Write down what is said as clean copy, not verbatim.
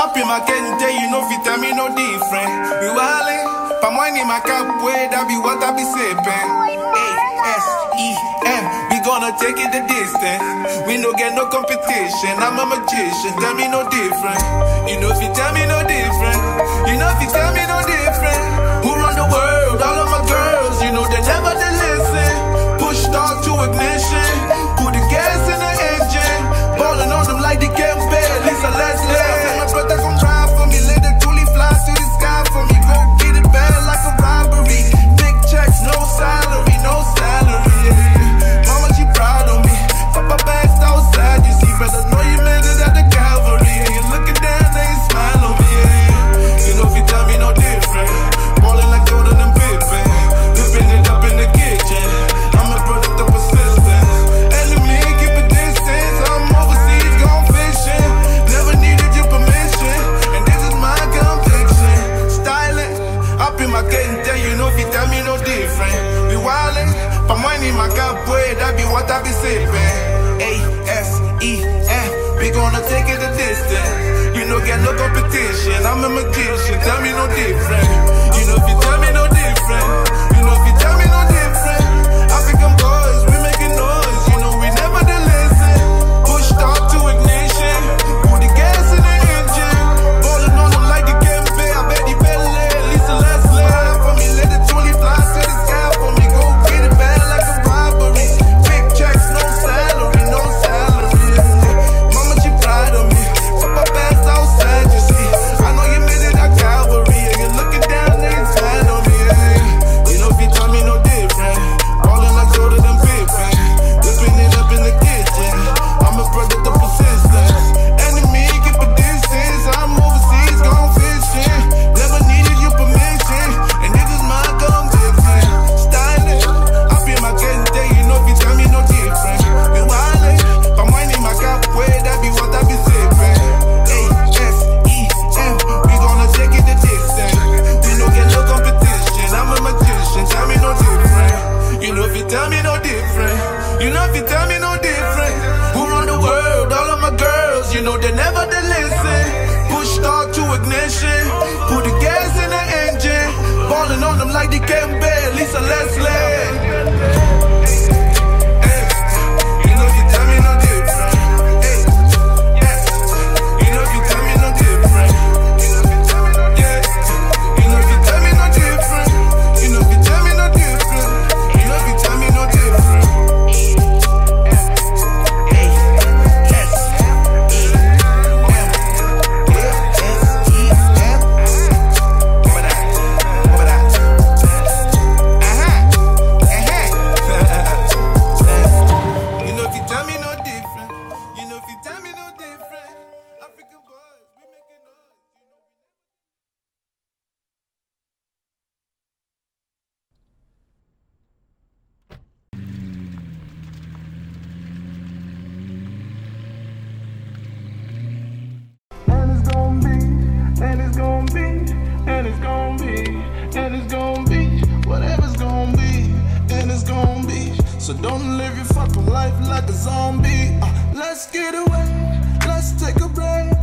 Up in my kente, you know fit tell me no different. We wildin', palm wine in my cup, way that be what I be sippin'. A-S-E-M, we gonna take it the distance. We no get no competition, I'm a magician, tell me no different. You know fit tell me no different. You know fit tell me no different. Who run the world? All of my girls, you know they never they listen. Push start to ignition, put the gas in the engine. Ballin' on them like they can't bear, Lisa Leslie. My brother gon' ride for me, let the coolie fly to the sky for me. Go get it bad like a robbery. Big checks, no salary, no salary. Yeah. Mama, she proud of me. Papa bags outside, you see, better know you made it at the Calvary. And you looking down, they ain't smile on me. Yeah. You know if you tell me no different, ballin' like Jordan and Pippen, whipping it up in the kitchen. I'm a product of persistence. Enemy, keep a distance. I'm overseas, gone fishing. Never needed your permission, and this is my conviction. Styling, up in my kente, you know if you tell me no different. We wildin', palm wine in my cup, boy, that be what I be sippin'. A-S-E-M, we gonna take it a distance. You know get no competition, I'm a magician, tell me no different. You know if you tell me no different. You know if you tell me no different. African boys, we making noise, you know we never did listen. Push start to ignition, put the gas in the engine. Ballin' on them like the Kempe, I bet he Pele, Lisa Leslie. For me, let the toolie fly to the sky for me. Go get it bad like a robbery. Big checks, no salary, no salary. Mama, she proud of me. Papa bags outside, you see. I know you made it at Calvary, and you're looking down, they ain't smile on me. Yeah. You know if you tell me no different, ballin' like Jordan and Pippen, whipping it up in the kitchen. I'm a product of persistence. Enemy, keep a distance. I'm overseas, gone fishing. Never needed your permission, and this is my conviction. Styling, up in my kente, you know if you tell me no different. We wildin', palm wine in my cup, way that be what I be sippin'. A-S-E-M, we gonna take it the distance. We no get no competition, I'm a magician, tell me no different. You know if you tell me no different. You know if you tell me no different. Who run the world? All of my girls, you know they never they listen. Push start to ignition, put the gas in the engine. Ballin' on them like they can't bear, Lisa Leslie. So don't live your fucking life like a zombie. Let's get away, let's take a break.